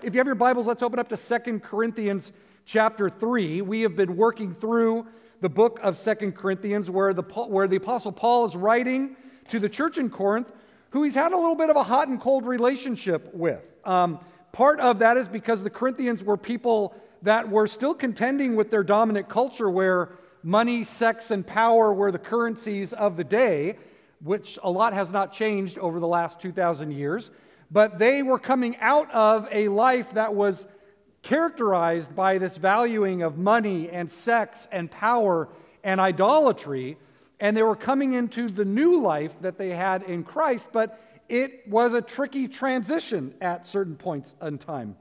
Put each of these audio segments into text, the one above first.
if you have your Bibles, let's open up to 2 Corinthians chapter 3. We have been working through the book of 2 Corinthians where the Apostle Paul is writing to the church in Corinth, who he's had a little bit of a hot and cold relationship with. Part of that is because the Corinthians were people that were still contending with their dominant culture where money, sex, and power were the currencies of the day, which a lot has not changed over the last 2,000 years. But they were coming out of a life that was characterized by this valuing of money and sex and power and idolatry, and they were coming into the new life that they had in Christ, but it was a tricky transition at certain points in time.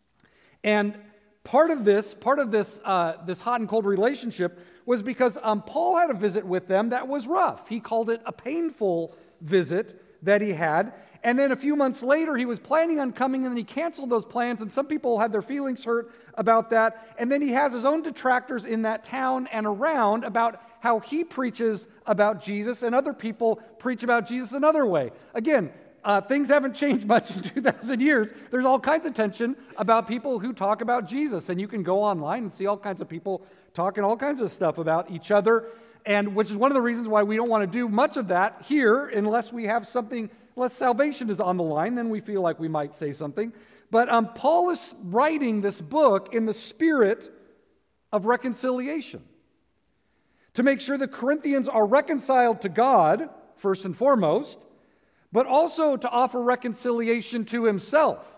And part of this hot and cold relationship was because Paul had a visit with them that was rough. He called it a painful visit that he had. And then a few months later, he was planning on coming, and then he canceled those plans, and some people had their feelings hurt about that. And then he has his own detractors in that town and around about how he preaches about Jesus, and other people preach about Jesus another way. Again, things haven't changed much in 2,000 years. There's all kinds of tension about people who talk about Jesus, and you can go online and see all kinds of people talking all kinds of stuff about each other, and which is one of the reasons why we don't want to do much of that here unless we have something. Unless salvation is on the line, then we feel like we might say something. But Paul is writing this book in the spirit of reconciliation to make sure the Corinthians are reconciled to God, first and foremost, but also to offer reconciliation to himself,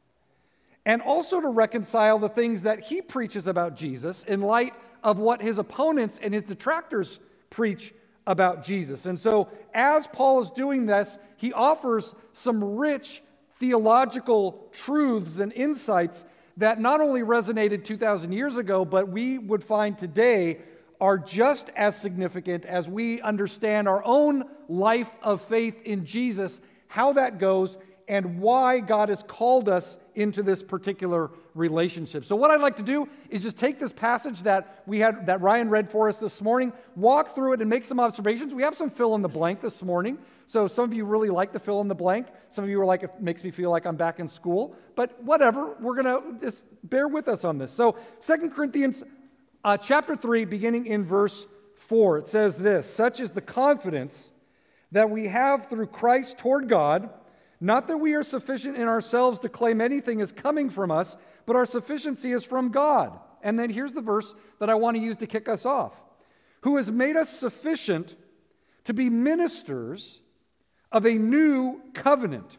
and also to reconcile the things that he preaches about Jesus in light of what his opponents and his detractors preach about Jesus. And so as Paul is doing this, he offers some rich theological truths and insights that not only resonated 2,000 years ago, but we would find today are just as significant as we understand our own life of faith in Jesus, how that goes, and why God has called us into this particular relationship. So what I'd like to do is just take this passage that Ryan read for us this morning, walk through it and make some observations. We have some fill in the blank this morning. So some of you really like the fill in the blank. Some of you are like, it makes me feel like I'm back in school. But whatever, we're going to just bear with us on this. So 2 Corinthians chapter 3, beginning in verse 4, it says this: "Such is the confidence that we have through Christ toward God, not that we are sufficient in ourselves to claim anything is coming from us, but our sufficiency is from God." And then here's the verse that I want to use to kick us off. "Who has made us sufficient to be ministers of a new covenant,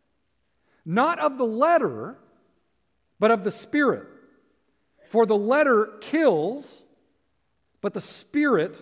not of the letter, but of the Spirit. For the letter kills, but the Spirit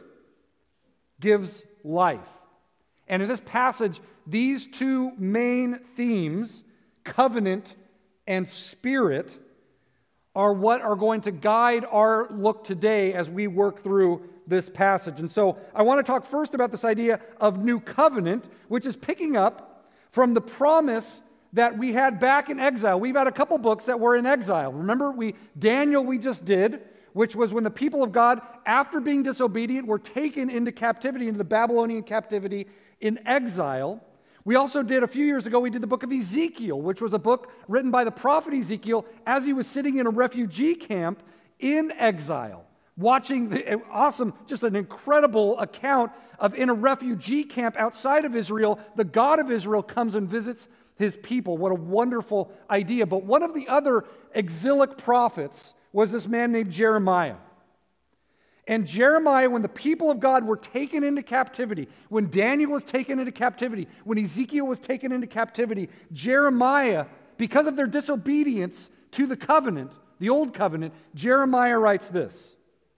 gives life." And in this passage, these two main themes, covenant and spirit, are what are going to guide our look today as we work through this passage. And so I want to talk first about this idea of new covenant, which is picking up from the promise that we had back in exile. We've had a couple books that were in exile. Remember, Daniel we just did, which was when the people of God, after being disobedient, were taken into captivity, into the Babylonian captivity in exile. We also did, a few years ago, we did the book of Ezekiel, which was a book written by the prophet Ezekiel as he was sitting in a refugee camp in exile, watching the awesome, just an incredible account of in a refugee camp outside of Israel, the God of Israel comes and visits his people. What a wonderful idea. But one of the other exilic prophets was this man named Jeremiah. And Jeremiah, when the people of God were taken into captivity, when Daniel was taken into captivity, when Ezekiel was taken into captivity, Jeremiah, because of their disobedience to the covenant, the old covenant, Jeremiah writes this: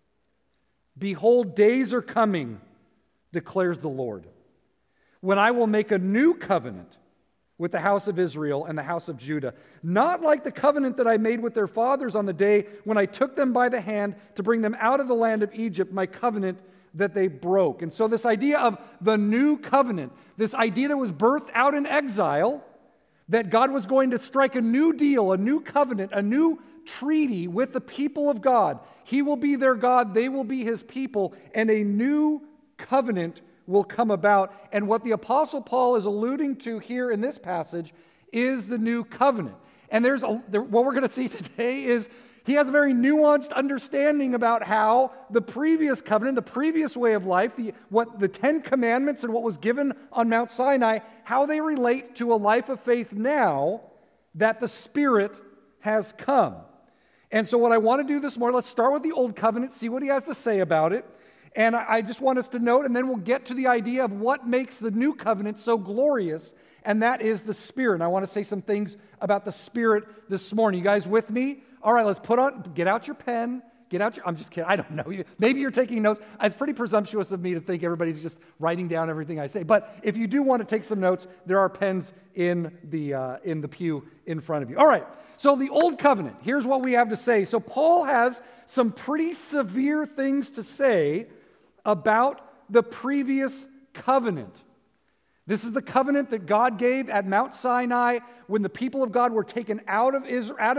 "Behold, days are coming, declares the Lord, when I will make a new covenant with the house of Israel and the house of Judah, not like the covenant that I made with their fathers on the day when I took them by the hand to bring them out of the land of Egypt, my covenant that they broke." And so this idea of the new covenant, this idea that was birthed out in exile, that God was going to strike a new deal, a new covenant, a new treaty with the people of God. He will be their God, they will be his people, and a new covenant will come about. And what the Apostle Paul is alluding to here in this passage is the new covenant. And what we're going to see today is he has a very nuanced understanding about how the previous covenant, the previous way of life, the 10 Commandments and what was given on Mount Sinai, how they relate to a life of faith now that the Spirit has come. And so what I want to do this morning, let's start with the Old Covenant, see what he has to say about it. And I just want us to note, and then we'll get to the idea of what makes the New Covenant so glorious, and that is the Spirit. And I want to say some things about the Spirit this morning. You guys with me? All right, get out your pen, I'm just kidding, I don't know. Maybe you're taking notes. It's pretty presumptuous of me to think everybody's just writing down everything I say. But if you do want to take some notes, there are pens in the pew in front of you. All right, so the Old Covenant, here's what we have to say. So Paul has some pretty severe things to say about the previous covenant. This is the covenant that God gave at Mount Sinai when the people of God were taken out of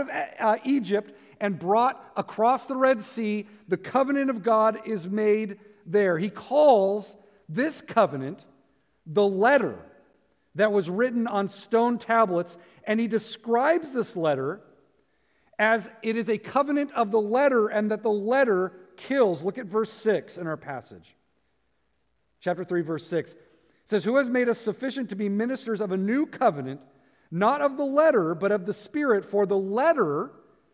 Egypt and brought across the Red Sea. The covenant of God is made there. He calls this covenant the letter that was written on stone tablets, and he describes this letter as it is a covenant of the letter and that the letter kills. Look at verse 6 in our passage. Chapter 3, verse 6. It says, "Who has made us sufficient to be ministers of a new covenant, not of the letter, but of the Spirit? For the letter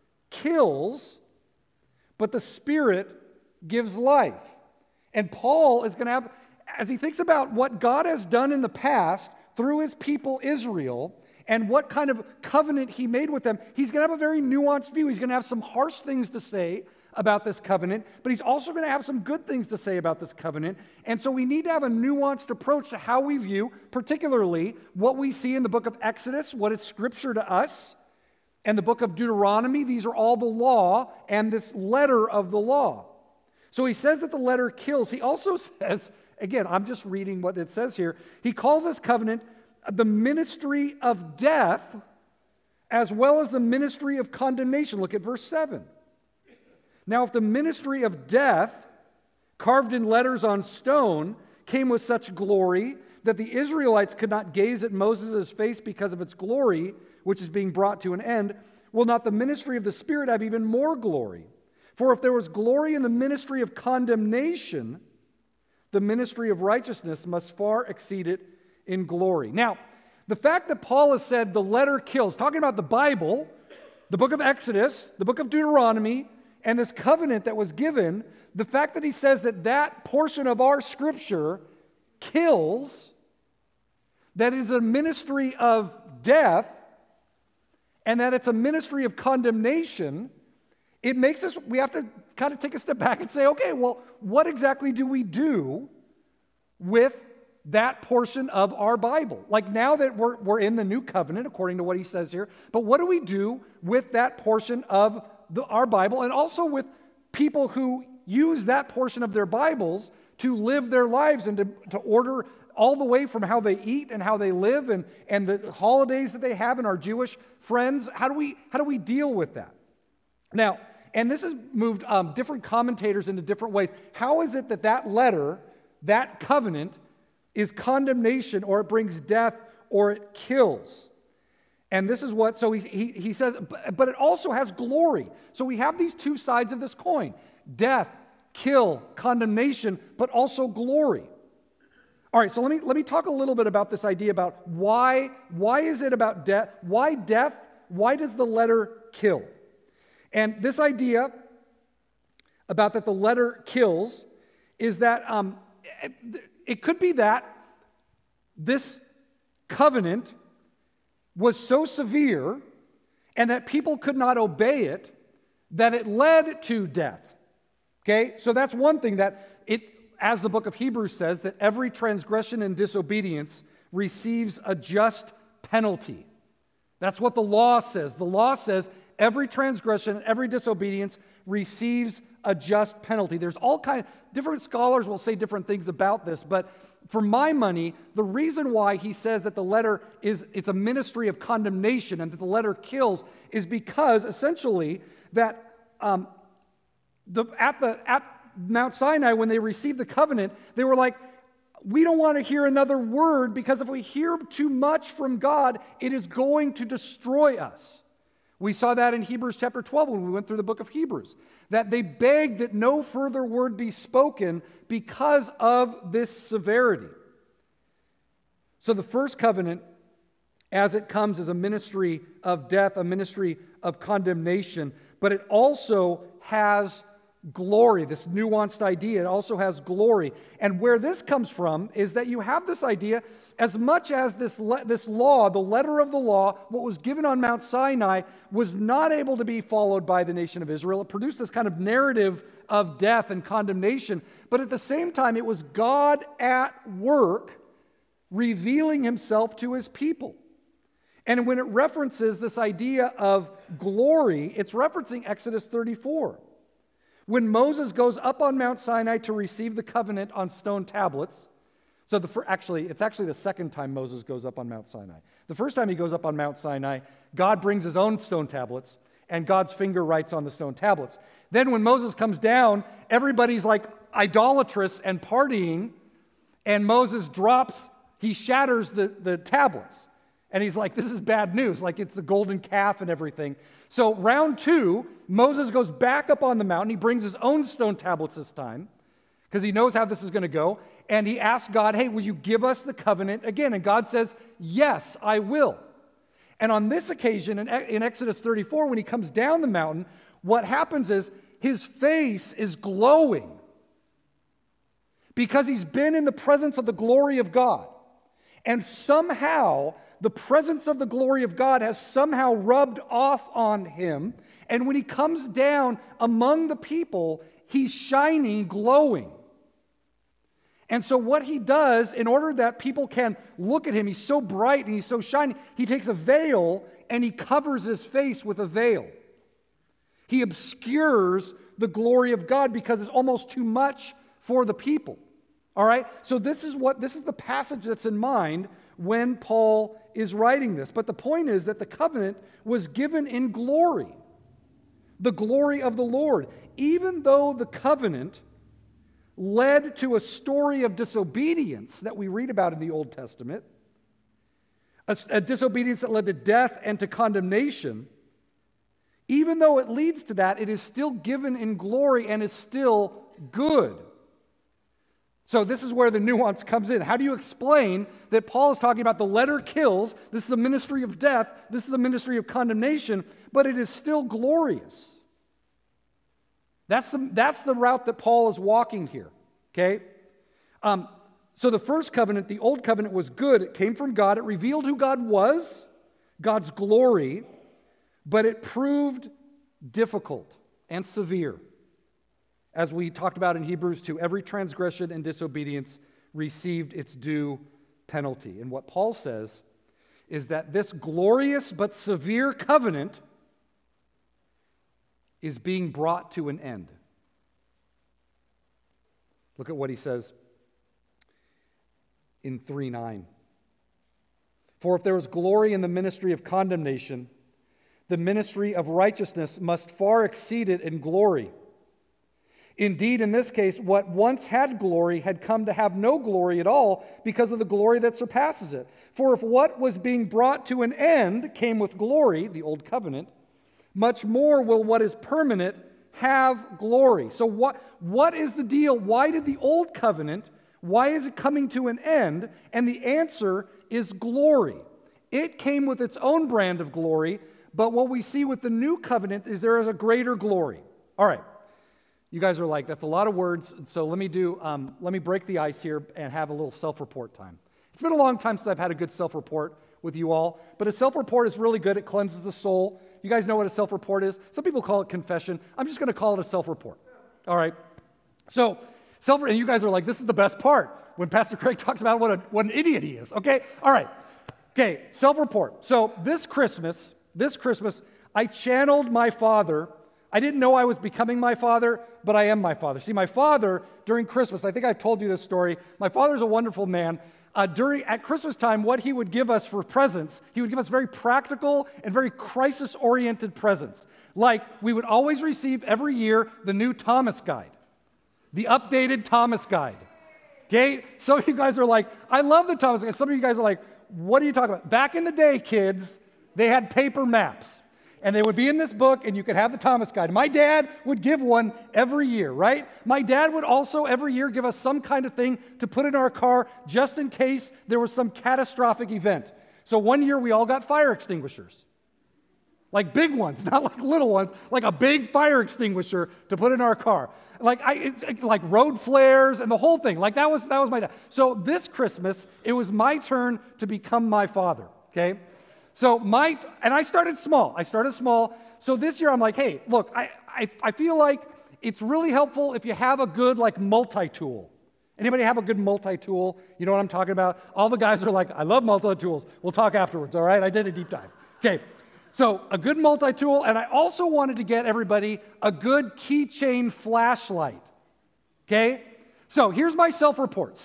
kills, but the Spirit gives life." And Paul is going to have, as he thinks about what God has done in the past through his people Israel, and what kind of covenant he made with them, he's going to have a very nuanced view. He's going to have some harsh things to say about this covenant, but he's also going to have some good things to say about this covenant. And so we need to have a nuanced approach to how we view, particularly what we see in the book of Exodus, what is scripture to us, and the book of Deuteronomy. These are all the law and this letter of the law. So he says that the letter kills. He also says, again, I'm just reading what it says here, he calls this covenant the ministry of death as well as the ministry of condemnation. Look at verse 7. "Now, if the ministry of death, carved in letters on stone, came with such glory that the Israelites could not gaze at Moses' face because of its glory, which is being brought to an end, will not the ministry of the Spirit have even more glory? For if there was glory in the ministry of condemnation, the ministry of righteousness must far exceed it in glory." Now, the fact that Paul has said the letter kills, talking about the Bible, the book of Exodus, the book of Deuteronomy, and this covenant that was given, the fact that he says that that portion of our scripture kills, that it is a ministry of death, and that it's a ministry of condemnation, it makes us, we have to kind of take a step back and say, okay, well, what exactly do we do with that portion of our Bible? Like now that we're in the new covenant, according to what he says here, but what do we do with that portion of our Bible, and also with people who use that portion of their Bibles to live their lives and to order all the way from how they eat and how they live and the holidays that they have and our Jewish friends? How do we deal with that? Now, and this has moved different commentators into different ways. How is it that letter, that covenant, is condemnation, or it brings death, or it kills? And this is what, so he says, but it also has glory. So we have these two sides of this coin: death, kill, condemnation, but also glory. All right, so let me talk a little bit about this idea about why is it about death? Why death? Why does the letter kill? And this idea about that the letter kills is that it could be that this covenant was so severe and that people could not obey it, that it led to death. Okay? So that's one thing, that it, as the book of Hebrews says, that every transgression and disobedience receives a just penalty. That's what the law says. The law says every transgression, every disobedience receives a just penalty. There's all kinds, different scholars will say different things about this, but for my money, the reason why he says that the letter it's a ministry of condemnation and that the letter kills is because essentially that at Mount Sinai, when they received the covenant, they were like, we don't want to hear another word, because if we hear too much from God, it is going to destroy us. We saw that in Hebrews chapter 12 when we went through the book of Hebrews, that they begged that no further word be spoken because of this severity. So the first covenant, as it comes, is a ministry of death, a ministry of condemnation, but it also has glory, this nuanced idea. It also has glory. And where this comes from is that you have this idea, as much as this law, the letter of the law, what was given on Mount Sinai, was not able to be followed by the nation of Israel. It produced this kind of narrative of death and condemnation. But at the same time, it was God at work revealing himself to his people. And when it references this idea of glory, it's referencing Exodus 34. When Moses goes up on Mount Sinai to receive the covenant on stone tablets, so it's actually the second time Moses goes up on Mount Sinai. The first time he goes up on Mount Sinai, God brings his own stone tablets, and God's finger writes on the stone tablets. Then when Moses comes down, everybody's like idolatrous and partying, and Moses he shatters the tablets. And he's like, this is bad news, like it's the golden calf and everything. So round 2, Moses goes back up on the mountain. He brings his own stone tablets this time because he knows how this is going to go. And he asks God, hey, will you give us the covenant again? And God says, yes, I will. And on this occasion, in Exodus 34, when he comes down the mountain, what happens is his face is glowing because he's been in the presence of the glory of God. And somehow the presence of the glory of God has somehow rubbed off on him. And when he comes down among the people, he's shining, glowing. And so what he does, in order that people can look at him, he's so bright and he's so shiny, he takes a veil and he covers his face with a veil. He obscures the glory of God because it's almost too much for the people. All right? So this is the passage that's in mind when Paul is writing this. But the point is that the covenant was given in glory, the glory of the Lord. Even though the covenant led to a story of disobedience that we read about in the Old Testament, a disobedience that led to death and to condemnation, even though it leads to that, it is still given in glory and is still good. So this is where the nuance comes in. How do you explain that Paul is talking about the letter kills, this is a ministry of death, this is a ministry of condemnation, but it is still glorious? That's the route that Paul is walking here, okay? So the first covenant, the old covenant, was good. It came from God. It revealed who God was, God's glory, but it proved difficult and severe. As we talked about in Hebrews 2, every transgression and disobedience received its due penalty. And what Paul says is that this glorious but severe covenant is being brought to an end. Look at what he says in 3:9. For if there was glory in the ministry of condemnation, the ministry of righteousness must far exceed it in glory. Indeed, in this case, what once had glory had come to have no glory at all because of the glory that surpasses it. For if what was being brought to an end came with glory, the old covenant, much more will what is permanent have glory. So what is the deal? Why did the old covenant, why is it coming to an end? And the answer is glory. It came with its own brand of glory, but what we see with the new covenant is there is a greater glory. All right. You guys are like, that's a lot of words, so let me break the ice here and have a little self-report time. It's been a long time since I've had a good self-report with you all, but a self-report is really good. It cleanses the soul. You guys know what a self-report is? Some people call it confession. I'm just going to call it a self-report. All right? So, and you guys are like, this is the best part, when Pastor Craig talks about what an idiot he is. Okay? All right. Okay, self-report. So this Christmas, I channeled my father. I didn't know I was becoming my father, but I am my father. See, my father, during Christmas, I think I've told you this story. My father's a wonderful man. At Christmas time, what he would give us for presents, he would give us very practical and very crisis-oriented presents. Like, we would always receive every year the new Thomas Guide, the updated Thomas Guide. Okay? Some of you guys are like, I love the Thomas Guide. Some of you guys are like, what are you talking about? Back in the day, kids, they had paper maps. And they would be in this book, and you could have the Thomas Guide. My dad would give one every year, right? My dad would also every year give us some kind of thing to put in our car just in case there was some catastrophic event. So one year we all got fire extinguishers. Like big ones, not like little ones, like a big fire extinguisher to put in our car. It's like road flares and the whole thing. Like that was my dad. So this Christmas, it was my turn to become my father, okay? So I started small. So this year I'm like, hey, look, I feel like it's really helpful if you have a good like multi-tool. Anybody have a good multi-tool? You know what I'm talking about? All the guys are like, I love multi-tools. We'll talk afterwards, all right? I did a deep dive. Okay, so a good multi-tool, and I also wanted to get everybody a good keychain flashlight. Okay? So here's my self-report.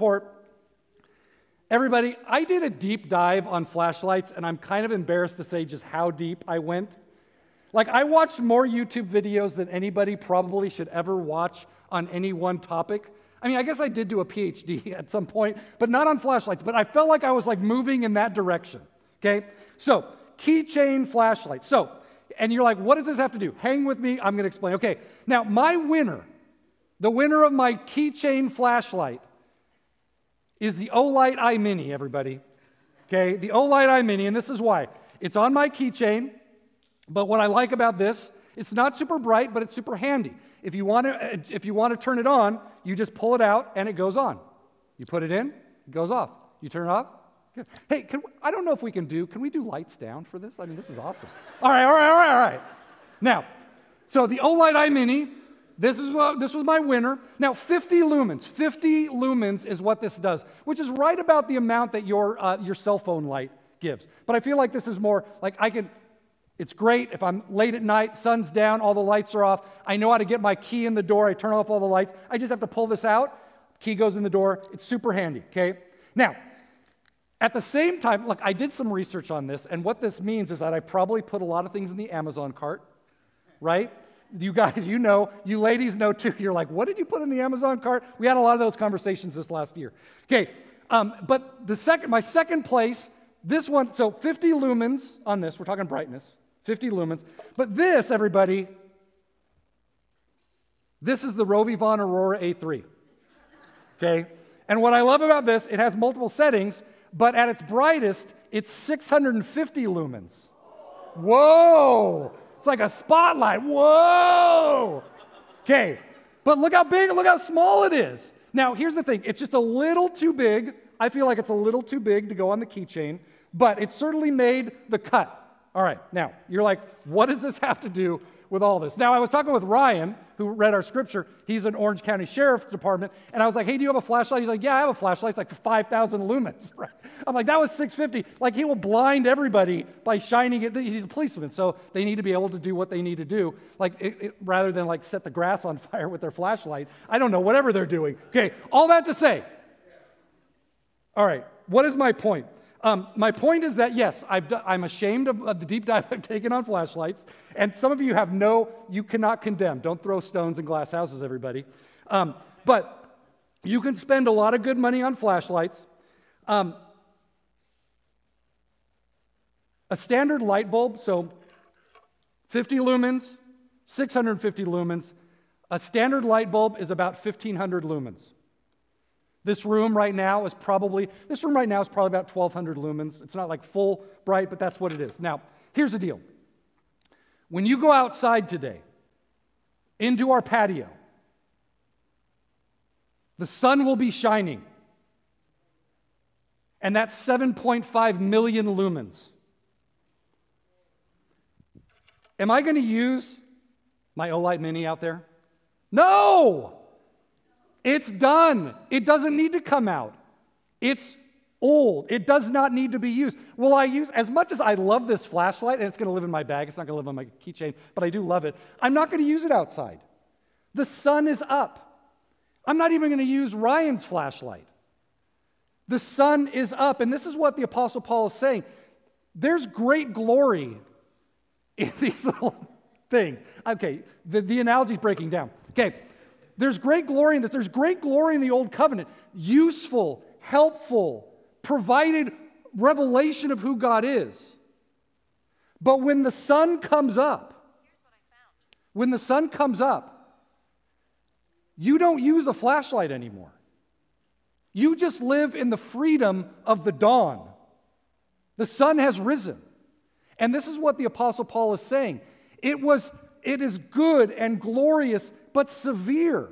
Everybody, I did a deep dive on flashlights, and I'm kind of embarrassed to say just how deep I went. Like, I watched more YouTube videos than anybody probably should ever watch on any one topic. I mean, I guess I did do a PhD at some point, but not on flashlights. But I felt like I was like moving in that direction, okay? So, keychain flashlight. So, and you're like, what does this have to do? Hang with me, I'm going to explain. Okay, now my winner, the winner of my keychain flashlight is the Olight iMini, everybody. Okay, the Olight iMini, and this is why. It's on my keychain, but what I like about this, it's not super bright, but it's super handy. If you want to turn it on, you just pull it out and it goes on. You put it in, it goes off. You turn it off. Good. Hey, I don't know if can we do lights down for this? I mean, this is awesome. All right. Now, so the Olight iMini, this was my winner. Now, 50 lumens is what this does, which is right about the amount that your cell phone light gives. But I feel like this is more like it's great if I'm late at night, sun's down, all the lights are off. I know how to get my key in the door. I turn off all the lights. I just have to pull this out. Key goes in the door. It's super handy, okay? Now, at the same time, look, I did some research on this, and what this means is that I probably put a lot of things in the Amazon cart, right? You guys, you ladies know too. You're like, what did you put in the Amazon cart? We had a lot of those conversations this last year. Okay, but my second place, this one, so 50 lumens on this. We're talking brightness, 50 lumens. But this, everybody, this is the Rovivon Aurora A3. Okay, and what I love about this, it has multiple settings, but at its brightest, it's 650 lumens. Whoa! It's like a spotlight. Whoa! Okay, but look how small it is. Now, here's the thing. It's just a little too big. I feel like it's a little too big to go on the keychain, but it certainly made the cut. All right, now, you're like, what does this have to do with all this? Now, I was talking with Ryan, who read our scripture. He's an Orange County Sheriff's Department, and I was like, hey, do you have a flashlight? He's like, yeah, I have a flashlight. It's like 5,000 lumens. Right? I'm like, that was 650. Like, he will blind everybody by shining it. He's a policeman, so they need to be able to do what they need to do, like rather than like set the grass on fire with their flashlight. I don't know, whatever they're doing. Okay, all that to say, all right, what is my point? My point is that, yes, I'm ashamed of the deep dive I've taken on flashlights, and some of you you cannot condemn. Don't throw stones in glass houses, everybody. But you can spend a lot of good money on flashlights. A standard light bulb, so 50 lumens, 650 lumens. A standard light bulb is about 1,500 lumens. This room right now is probably about 1,200 lumens. It's not like full bright, but that's what it is. Now, here's the deal. When you go outside today, into our patio, the sun will be shining. And that's 7.5 million lumens. Am I going to use my Olight Mini out there? No! It's done. It doesn't need to come out. It's old. It does not need to be used. Will I use, as much as I love this flashlight, and it's going to live in my bag, it's not going to live on my keychain, but I do love it, I'm not going to use it outside. The sun is up. I'm not even going to use Ryan's flashlight. The sun is up, and this is what the Apostle Paul is saying. There's great glory in these little things. Okay, the analogy's breaking down. Okay. There's great glory in this. There's great glory in the Old Covenant. Useful, helpful, provided revelation of who God is. But when the sun comes up, when the sun comes up, you don't use a flashlight anymore. You just live in the freedom of the dawn. The sun has risen. And this is what the Apostle Paul is saying. It is good and glorious, but severe.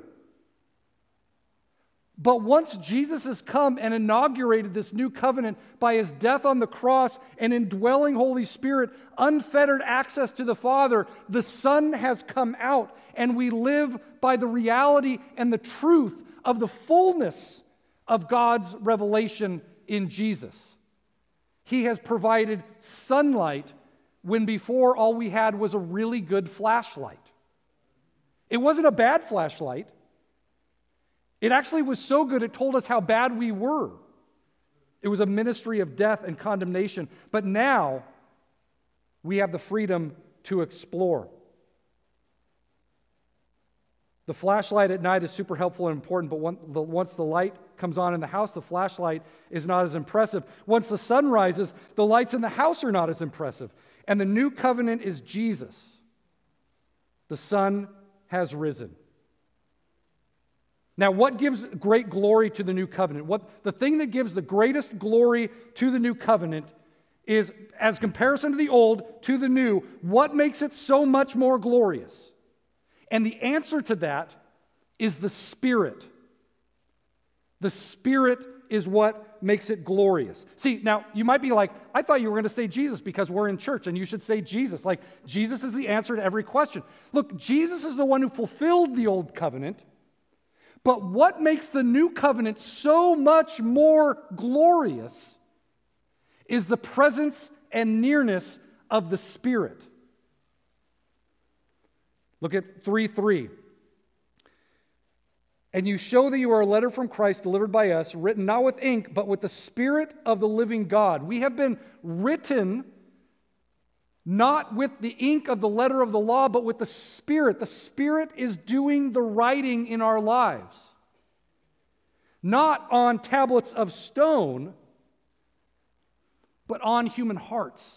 But once Jesus has come and inaugurated this new covenant by his death on the cross and indwelling Holy Spirit, unfettered access to the Father, the Son has come out, and we live by the reality and the truth of the fullness of God's revelation in Jesus. He has provided sunlight when before all we had was a really good flashlight. It wasn't a bad flashlight. It actually was so good it told us how bad we were. It was a ministry of death and condemnation. But now we have the freedom to explore. The flashlight at night is super helpful and important, but once the light comes on in the house, the flashlight is not as impressive. Once the sun rises, the lights in the house are not as impressive. And the new covenant is Jesus. The sun has risen. Now, what gives great glory to the new covenant? The thing that gives the greatest glory to the new covenant is, as comparison to the old, to the new, what makes it so much more glorious? And the answer to that is the Spirit. The Spirit is what makes it glorious. See, now, you might be like, I thought you were going to say Jesus because we're in church, and you should say Jesus. Like, Jesus is the answer to every question. Look, Jesus is the one who fulfilled the old covenant. But what makes the new covenant so much more glorious is the presence and nearness of the Spirit. Look at 3:3. And you show that you are a letter from Christ delivered by us, written not with ink, but with the Spirit of the living God. We have been written not with the ink of the letter of the law, but with the Spirit. The Spirit is doing the writing in our lives. Not on tablets of stone, but on human hearts.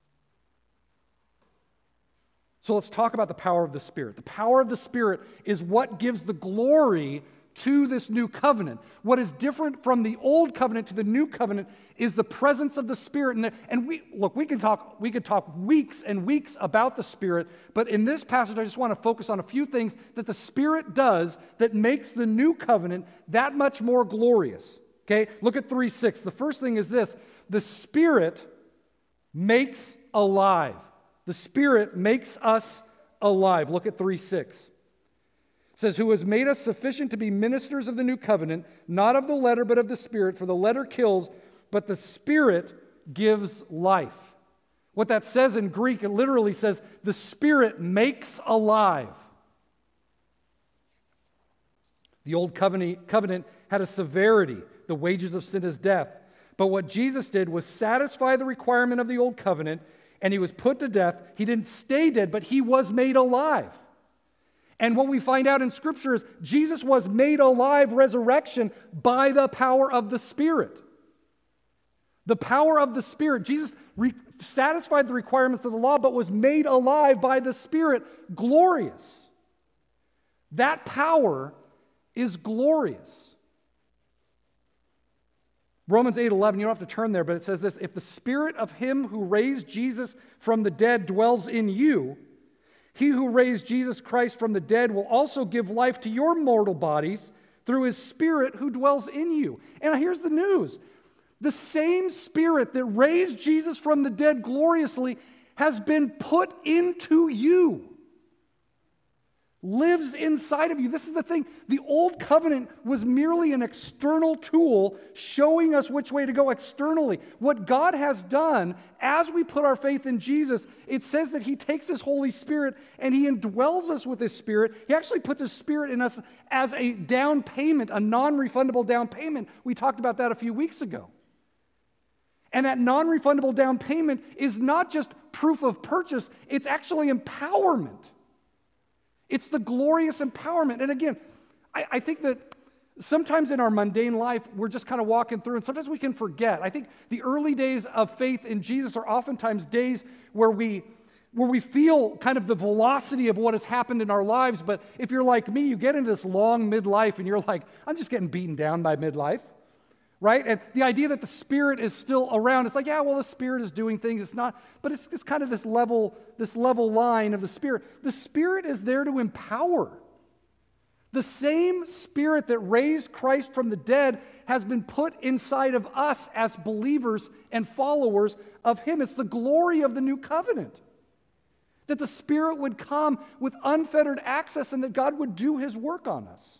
So let's talk about the power of the Spirit. The power of the Spirit is what gives the glory to this new covenant. What is different from the old covenant to the new covenant is the presence of the Spirit. And we could talk weeks and weeks about the Spirit, but in this passage I just want to focus on a few things that the Spirit does that makes the new covenant that much more glorious. Okay? Look at 3:6. The first thing is this: the Spirit makes alive. The Spirit makes us alive. Look at 3:6. It says, who has made us sufficient to be ministers of the new covenant, not of the letter, but of the Spirit. For the letter kills, but the Spirit gives life. What that says in Greek, it literally says, the Spirit makes alive. The old covenant had a severity. The wages of sin is death. But what Jesus did was satisfy the requirement of the old covenant, and he was put to death. He didn't stay dead, but he was made alive. And what we find out in Scripture is Jesus was made alive, resurrection, by the power of the Spirit. The power of the Spirit. Jesus satisfied the requirements of the law, but was made alive by the Spirit. Glorious. That power is glorious. Romans 8:11, you don't have to turn there, but it says this: if the Spirit of him who raised Jesus from the dead dwells in you, he who raised Jesus Christ from the dead will also give life to your mortal bodies through his Spirit who dwells in you. And here's the news. The same Spirit that raised Jesus from the dead gloriously has been put into you. Lives inside of you. This is the thing. The old covenant was merely an external tool showing us which way to go externally. What God has done as we put our faith in Jesus, it says that he takes his Holy Spirit and he indwells us with his Spirit. He actually puts his Spirit in us as a down payment, a non-refundable down payment. We talked about that a few weeks ago. And that non-refundable down payment is not just proof of purchase, it's actually empowerment. It's the glorious empowerment. And again, I think that sometimes in our mundane life, we're just kind of walking through, and sometimes we can forget. I think the early days of faith in Jesus are oftentimes days where we feel kind of the velocity of what has happened in our lives. But if you're like me, you get into this long midlife, and you're like, I'm just getting beaten down by midlife, right? And the idea that the Spirit is still around, it's like, yeah, well, the Spirit is doing things. It's not, but it's kind of this level line of the Spirit. The Spirit is there to empower. The same Spirit that raised Christ from the dead has been put inside of us as believers and followers of Him. It's the glory of the new covenant. That the Spirit would come with unfettered access and that God would do His work on us.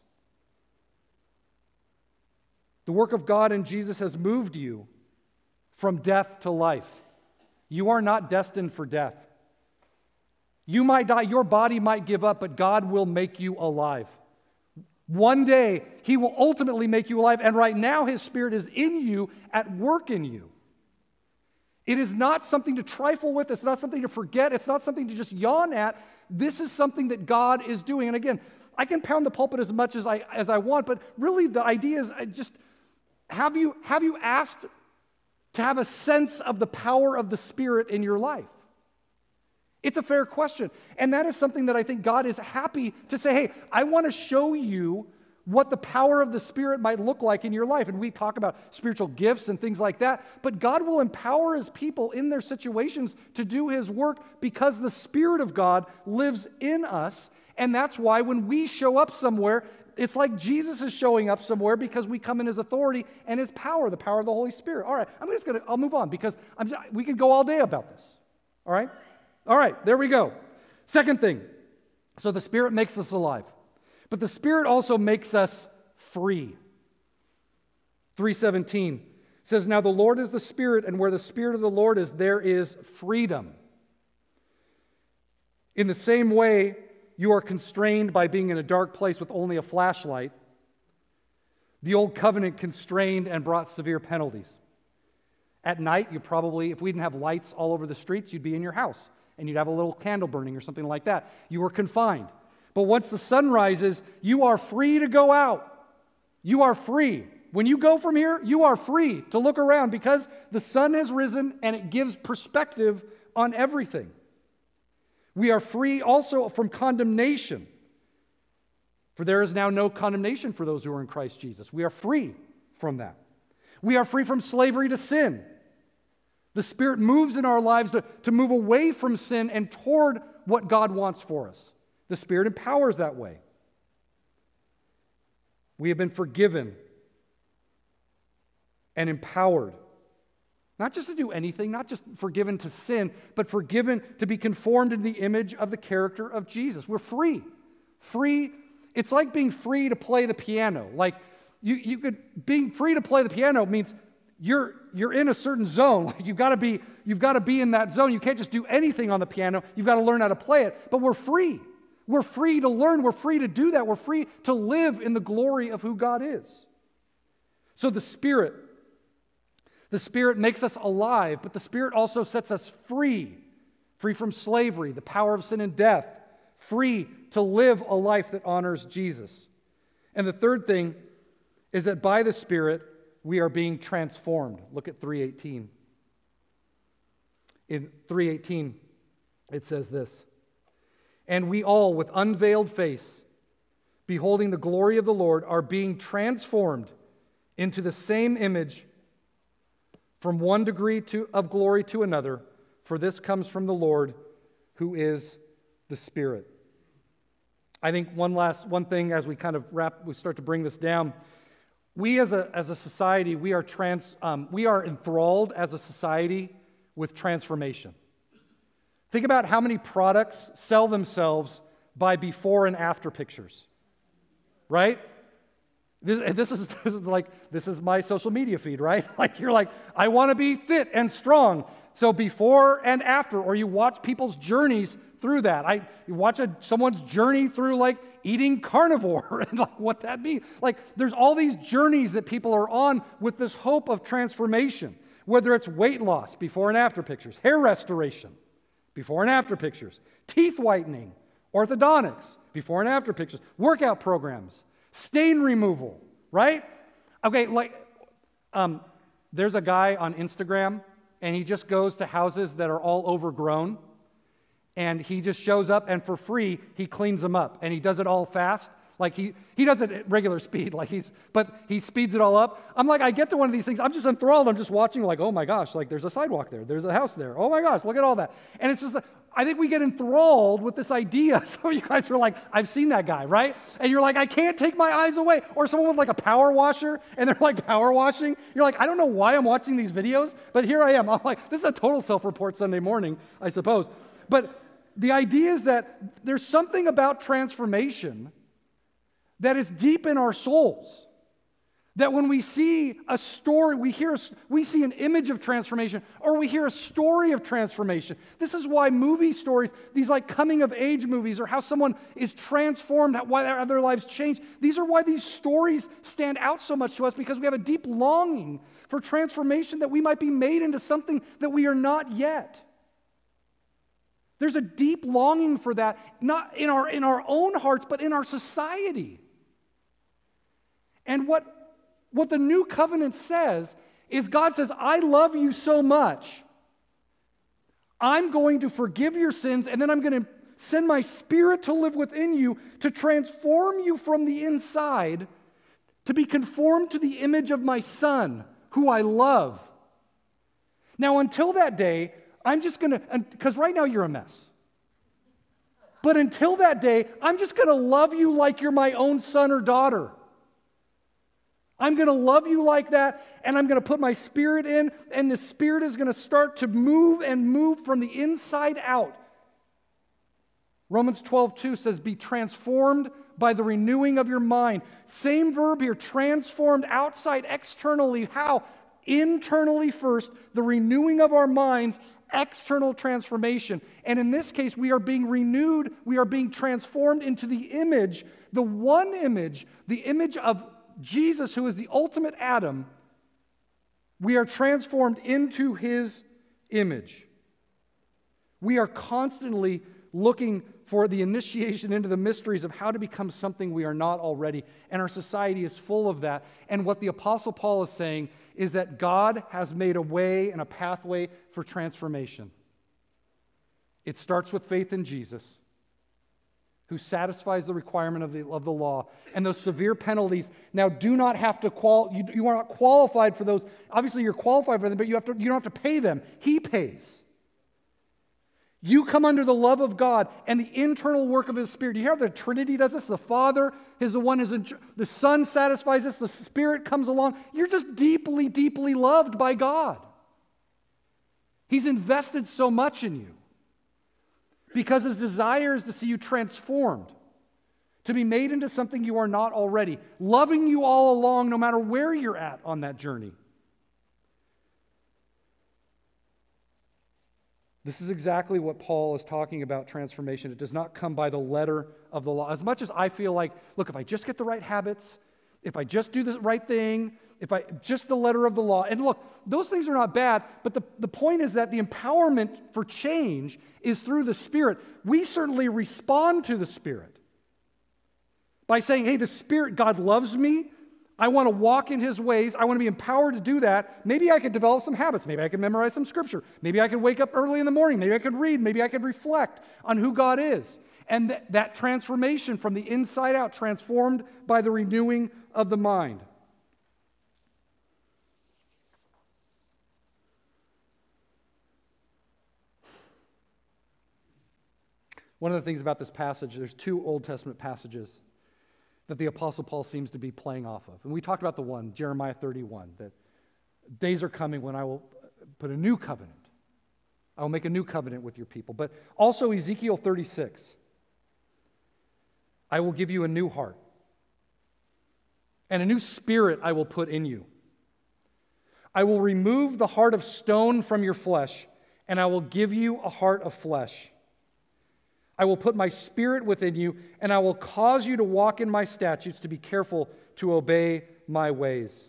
The work of God in Jesus has moved you from death to life. You are not destined for death. You might die, your body might give up, but God will make you alive. One day, He will ultimately make you alive, and right now His Spirit is in you, at work in you. It is not something to trifle with. It's not something to forget. It's not something to just yawn at. This is something that God is doing. And again, I can pound the pulpit as much as I want, but really the idea is just, have you asked to have a sense of the power of the Spirit in your life? It's a fair question. And that is something that I think God is happy to say, hey, I want to show you what the power of the Spirit might look like in your life. And we talk about spiritual gifts and things like that, but God will empower His people in their situations to do His work because the Spirit of God lives in us. And that's why when we show up somewhere, it's like Jesus is showing up somewhere because we come in His authority and His power, the power of the Holy Spirit. All right, I'll move on because we could go all day about this. All right? All right, there we go. Second thing, so the Spirit makes us alive, but the Spirit also makes us free. 3:17 says, now the Lord is the Spirit, and where the Spirit of the Lord is, there is freedom. In the same way, you are constrained by being in a dark place with only a flashlight. The old covenant constrained and brought severe penalties. At night, you probably, if we didn't have lights all over the streets, you'd be in your house. And you'd have a little candle burning or something like that. You were confined. But once the sun rises, you are free to go out. You are free. When you go from here, you are free to look around because the sun has risen and it gives perspective on everything. We are free also from condemnation. For there is now no condemnation for those who are in Christ Jesus. We are free from that. We are free from slavery to sin. The Spirit moves in our lives to move away from sin and toward what God wants for us. The Spirit empowers that way. We have been forgiven and empowered. Not just to do anything, not just forgiven to sin, but forgiven to be conformed in the image of the character of Jesus. We're free. Free. It's like being free to play the piano. Like being free to play the piano means you're in a certain zone. You've got to be in that zone. You can't just do anything on the piano. You've got to learn how to play it. But we're free. We're free to learn. We're free to do that. We're free to live in the glory of who God is. So the Spirit makes us alive, but the Spirit also sets us free from slavery, the power of sin and death, free to live a life that honors Jesus. And the third thing is that by the Spirit, we are being transformed. Look at 3:18. In 3:18, it says this, and we all, with unveiled face, beholding the glory of the Lord, are being transformed into the same image from one degree of glory to another, for this comes from the Lord, who is the Spirit. I think one thing as we kind of we start to bring this down. We as a society, we are enthralled as a society with transformation. Think about how many products sell themselves by before and after pictures, right? This is my social media feed, right? Like you're like, I want to be fit and strong. So before and after, or you watch people's journeys through that. You watch someone's journey through like eating carnivore and like what that means. Like there's all these journeys that people are on with this hope of transformation, whether it's weight loss, before and after pictures, hair restoration, before and after pictures, teeth whitening, orthodontics, before and after pictures, workout programs, stain removal, right? Okay, there's a guy on Instagram, and he just goes to houses that are all overgrown, and he just shows up, and for free, he cleans them up, and he does it all fast. Like he does it at regular speed, but he speeds it all up. I'm like, I get to one of these things, I'm just enthralled. I'm just watching, like, oh my gosh, like there's a sidewalk there, there's a house there. Oh my gosh, look at all that. And it's just, I think we get enthralled with this idea. Some of you guys are like, I've seen that guy, right? And you're like, I can't take my eyes away. Or someone with like a power washer, and they're like power washing. You're like, I don't know why I'm watching these videos, but here I am. I'm like, this is a total self-report Sunday morning, I suppose. But the idea is that there's something about transformation that is deep in our souls. That when we see a story, we see an image of transformation, or we hear a story of transformation. This is why movie stories, these like coming of age movies, or how someone is transformed, why their lives change, these are why these stories stand out so much to us, because we have a deep longing for transformation, that we might be made into something that we are not yet. There's a deep longing for that, not in our own hearts, but in our society. And what the new covenant says is, God says, I love you so much, I'm going to forgive your sins, and then I'm going to send my Spirit to live within you to transform you from the inside to be conformed to the image of my Son, who I love. Now, until that day, I'm just going to, because right now you're a mess. But until that day, I'm just going to love you like you're my own son or daughter. I'm going to love you like that, and I'm going to put my Spirit in, and the Spirit is going to start to move from the inside out. Romans 12:2 says, be transformed by the renewing of your mind. Same verb here, transformed outside, externally. How? Internally first, the renewing of our minds, external transformation. And in this case, we are being renewed, we are being transformed into the image, the one image, the image of Jesus, who is the ultimate Adam. We are transformed into his image. We are constantly looking for the initiation into the mysteries of how to become something we are not already. And our society is full of that. And what the Apostle Paul is saying is that God has made a way and a pathway for transformation. It starts with faith in Jesus, who satisfies the requirement of the law. And those severe penalties now do not have to you are not qualified for those. Obviously, you're qualified for them, but you don't have to pay them. He pays. You come under the love of God and the internal work of his Spirit. You hear how the Trinity does this? The Father is the one the Son satisfies this, the Spirit comes along. You're just deeply, deeply loved by God. He's invested so much in you, because his desire is to see you transformed, to be made into something you are not already, loving you all along no matter where you're at on that journey. This is exactly what Paul is talking about, transformation. It does not come by the letter of the law. As much as I feel like, look, if I just get the right habits, if I just do the right thing, just the letter of the law. And look, those things are not bad, but the point is that the empowerment for change is through the Spirit. We certainly respond to the Spirit by saying, hey, the Spirit, God loves me. I want to walk in his ways. I want to be empowered to do that. Maybe I could develop some habits. Maybe I could memorize some scripture. Maybe I could wake up early in the morning. Maybe I could read. Maybe I could reflect on who God is. And that transformation from the inside out, transformed by the renewing of the mind. One of the things about this passage, there's two Old Testament passages that the Apostle Paul seems to be playing off of. And we talked about the one, Jeremiah 31, that days are coming when I will put a new covenant. I will make a new covenant with your people. But also Ezekiel 36. I will give you a new heart, and a new spirit I will put in you. I will remove the heart of stone from your flesh, and I will give you a heart of flesh. I will put my Spirit within you, and I will cause you to walk in my statutes, to be careful to obey my ways.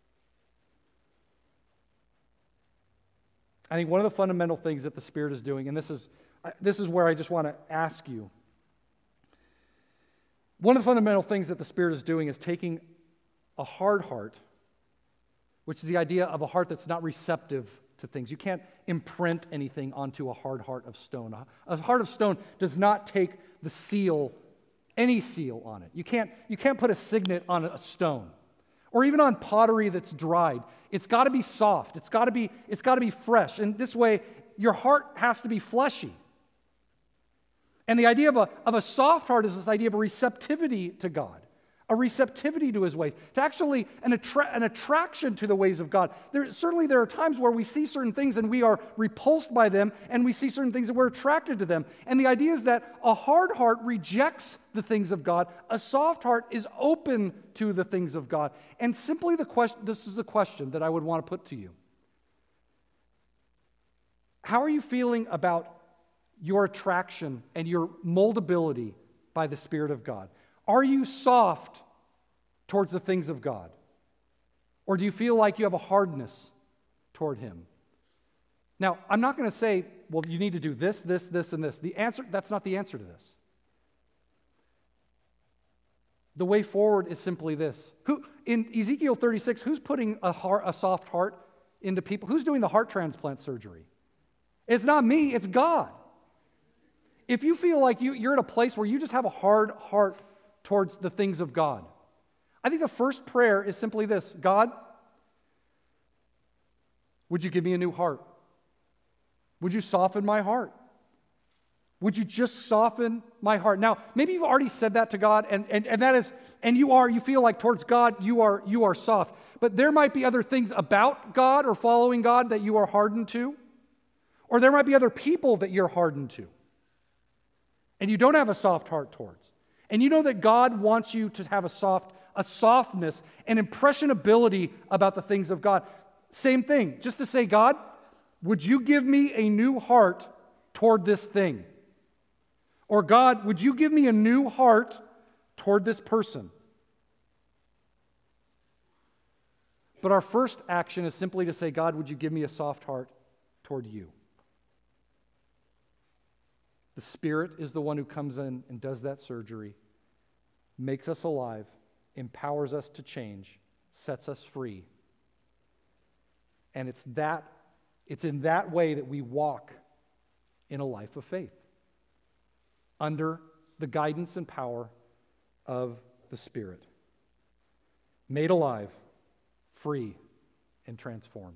I think one of the fundamental things that the Spirit is doing, and this is where I just want to ask you, one of the fundamental things that the Spirit is doing is taking a hard heart, which is the idea of a heart that's not receptive to things. You can't imprint anything onto a hard heart of stone. A heart of stone does not take the seal, any seal on it. You can't put a signet on a stone, or even on pottery that's dried. It's got to be soft. It's got to be fresh. And this way, your heart has to be fleshy. And the idea of a soft heart is this idea of a receptivity to God, a receptivity to His ways, to actually an attraction to the ways of God. Certainly there are times where we see certain things and we are repulsed by them, and we see certain things and we're attracted to them. And the idea is that a hard heart rejects the things of God. A soft heart is open to the things of God. And simply this is the question that I would want to put to you. How are you feeling about your attraction and your moldability by the Spirit of God? Are you soft towards the things of God? Or do you feel like you have a hardness toward Him? Now, I'm not going to say, well, you need to do this, this, this, and this. That's not the answer to this. The way forward is simply this. In Ezekiel 36, who's putting a soft heart into people? Who's doing the heart transplant surgery? It's not me, it's God. If you feel like you're at a place where you just have a hard heart towards the things of God, I think the first prayer is simply this: God, would you give me a new heart? Would you soften my heart? Would you just soften my heart? Now, maybe you've already said that to God, and that is, and you feel like towards God you are soft. But there might be other things about God or following God that you are hardened to, or there might be other people that you're hardened to, and you don't have a soft heart towards. And you know that God wants you to have a softness, an impressionability about the things of God. Same thing, just to say, God, would you give me a new heart toward this thing? Or God, would you give me a new heart toward this person? But our first action is simply to say, God, would you give me a soft heart toward you? The Spirit is the one who comes in and does that surgery, makes us alive, empowers us to change, sets us free. And it's in that way that we walk in a life of faith, under the guidance and power of the Spirit. Made alive, free, and transformed.